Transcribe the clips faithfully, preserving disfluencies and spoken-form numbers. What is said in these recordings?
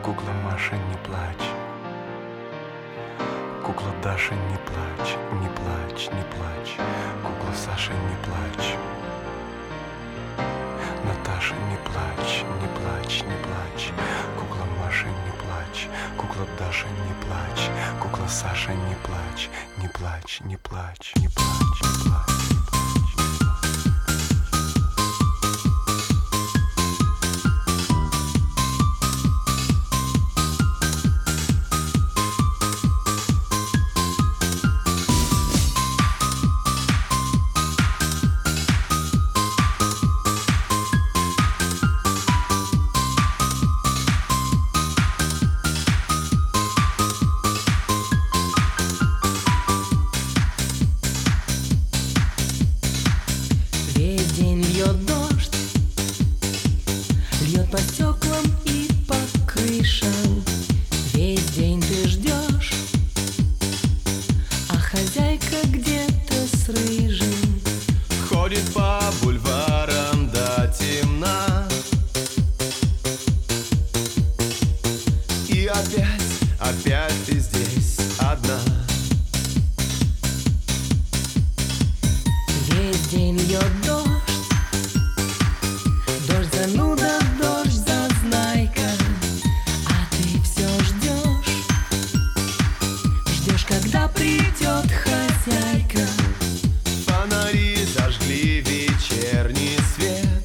Кукла Маша, не плачь. Кукла Даша, не плачь, не плачь, не плачь. Кукла Саша, не плачь. Наташа, не плачь, не плачь, не плачь. Кукла Маша, не плачь. Кукла Даша, не плачь. Кукла Саша, не плачь, не плачь, не плачь, не плачь, не плачь. Весь день льет дождь, льет по стеклам и по крышам. Весь день ты ждешь, а хозяйка где-то с рыжим ходит по бульварам до темна. И опять, опять ты здесь одна. Весь день льет дождь, дождь зануда, дождь зазнайка, а ты все ждешь, ждешь, когда придет хозяйка. Фонари зажгли вечерний свет,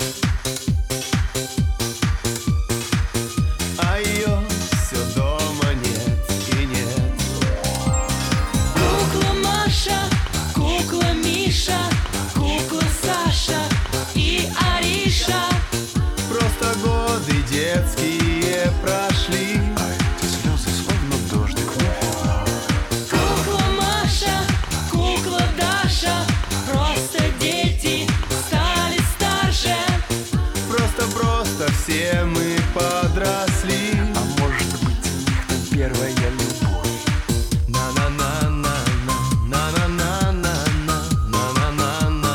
а ее все дома нет и нет. Кукла Маша, кукла Миша, кукла Саша и Ариша. Просто годы детские прошли, А эти слезы словно дождик вновь и вновь. Кукла Маша, кукла Даша, просто дети стали старше. просто-просто все мы подросли. А может быть, у них там первая любовь. На-на-на-на-на, на-на-на-на-на, на-на-на-на-на,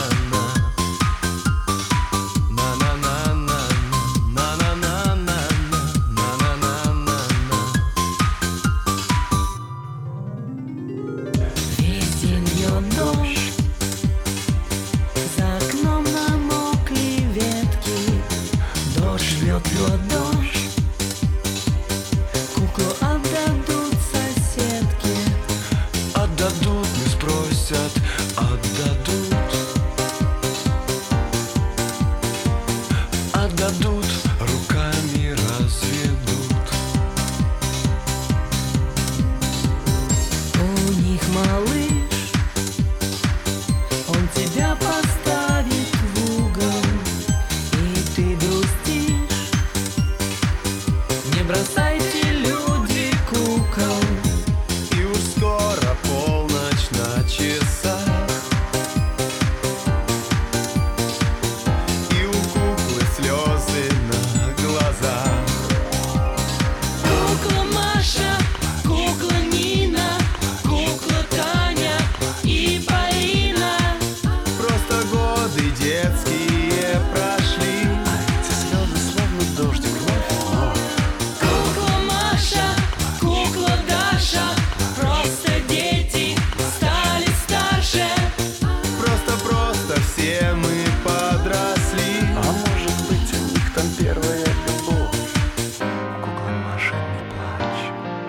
на-на-на-на-на, на-на-на-на-на, на-на-на-на-на. Весь день льет дождь, за окном намокли ветки. Дождь льет, льет дождь, куклу отдадут соседке. Отдадут, не спросят, отдадут. Отдадут, руками разведут. У них малыш, он тебя поставит в угол, и ты грустишь. Не бросайте, люди, кукол. И уж скоро полночь на часах, и у куклы слезы на глазах. Кукла Маша, кукла Нина, кукла Таня и Полина. Просто годы детские прошли, А эти слезы словно дождик вновь и вновь. Кукла Маша, кукла Даша, просто дети стали старше. просто-просто все мы подросли. А может быть, у них там первая любовь. Кукла Маша, не плачь.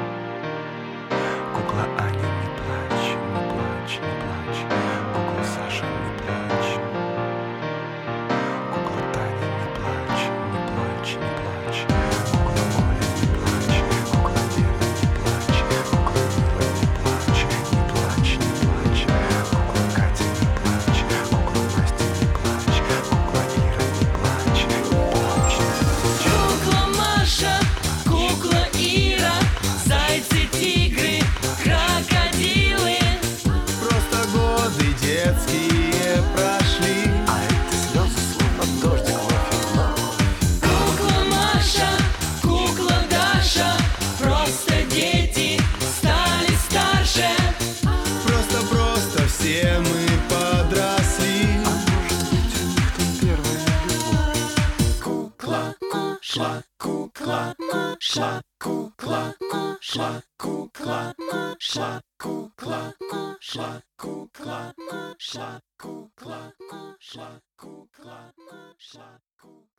Кукла Аня, не плачь, не плачь, не плачь. Кукла Саша, не плачь. Кукла Таня, не плачь, не плачь, не плачь. Кукла Оля, не плачь. Кукла Лена, не плачь. Кукла Мила, не плачь, не плачь, не плачь. Кукла Катя, не плачь. Кукла Настя, не плачь. Кукла Ира, не плачь, не плачь, не плачь. Кукла Маша, кукла Ира, зайцы, тигры, крокодилы. Просто годы детские прошли, А эти слезы словно дождик вновь и вновь. Кукла Маша, кукла Даша, просто дети стали старше. просто-просто все мы подросли. А может быть, у них там первая любовь. Кукла, кукла, кукла, кукла. шлаку, клаку, шлаку, клаку, шлаку, клаку, шлаку, клаку, шлаку, клаку, шлаку, клаку, шлаку.